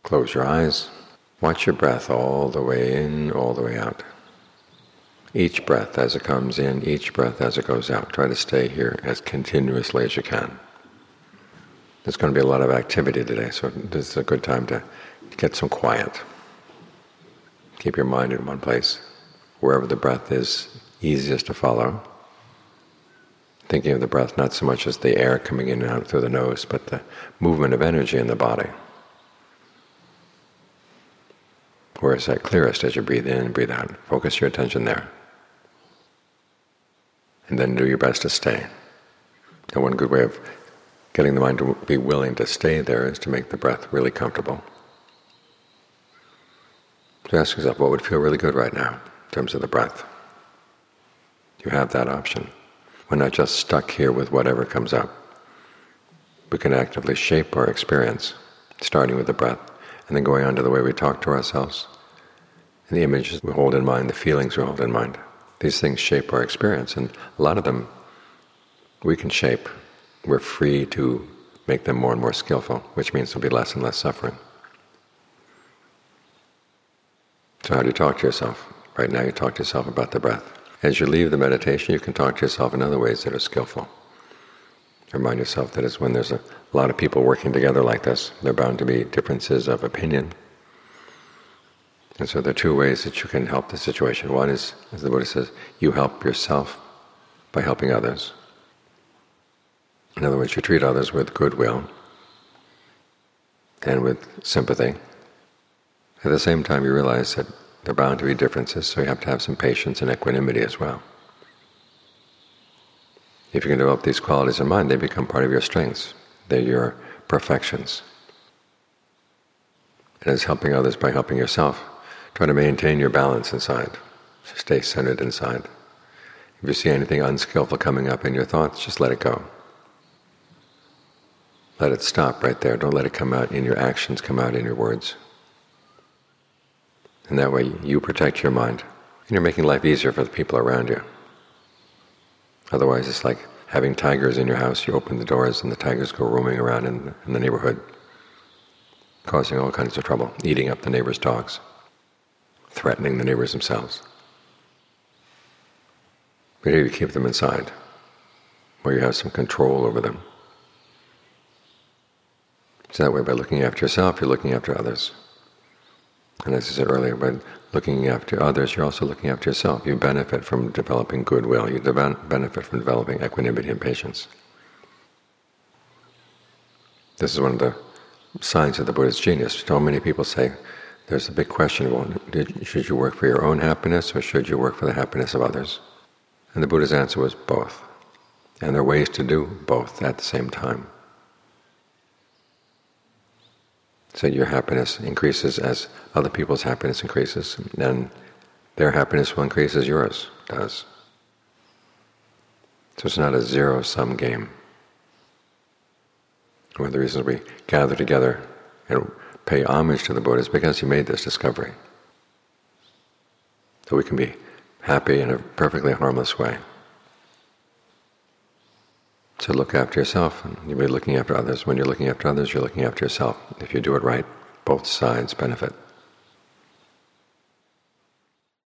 Close your eyes. Watch your breath all the way in, all the way out. Each breath as it comes in, each breath as it goes out. Try to stay here as continuously as you can. There's going to be a lot of activity today, so this is a good time to get some quiet. Keep your mind in one place, wherever the breath is easiest to follow. Thinking of the breath not so much as the air coming in and out through the nose, but the movement of energy in the body. Where is that clearest as you breathe in and breathe out? Focus your attention there. And then do your best to stay. And one good way of getting the mind to be willing to stay there is to make the breath really comfortable. So ask yourself, what would feel really good right now in terms of the breath? You have that option. We're not just stuck here with whatever comes up. We can actively shape our experience, starting with the breath, and then going on to the way we talk to ourselves, and the images we hold in mind, the feelings we hold in mind. These things shape our experience, and a lot of them we can shape. We're free to make them more and more skillful, which means there'll be less and less suffering. So how do you talk to yourself? Right now you talk to yourself about the breath. As you leave the meditation, you can talk to yourself in other ways that are skillful. Remind yourself that it's when there's a lot of people working together like this, there are bound to be differences of opinion. And so there are two ways that you can help the situation. One is, as the Buddha says, you help yourself by helping others. In other words, you treat others with goodwill and with sympathy. At the same time, you realize that there are bound to be differences, so you have to have some patience and equanimity as well. If you can develop these qualities in mind, they become part of your strengths. They're your perfections. And as helping others by helping yourself, try to maintain your balance inside. Stay centered inside. If you see anything unskillful coming up in your thoughts, just let it go. Let it stop right there. Don't let it come out in your actions, come out in your words. And that way you protect your mind. And you're making life easier for the people around you. Otherwise it's like having tigers in your house. You open the doors and the tigers go roaming around in the neighborhood, causing all kinds of trouble, eating up the neighbors' dogs, threatening the neighbors themselves. But here you keep them inside, where you have some control over them. So that way, by looking after yourself, you're looking after others. And as I said earlier, by looking after others, you're also looking after yourself. You benefit from developing goodwill. You benefit from developing equanimity and patience. This is one of the signs of the Buddha's genius. So many people say, there's a big question, well, should you work for your own happiness or should you work for the happiness of others? And the Buddha's answer was both. And there are ways to do both at the same time. So your happiness increases as other people's happiness increases, and their happiness will increase as yours does. So it's not a zero-sum game. One of the reasons we gather together and pay homage to the Buddha is because he made this discovery. So we can be happy in a perfectly harmless way. So look after yourself, and you'll be looking after others. When you're looking after others, you're looking after yourself. If you do it right, both sides benefit.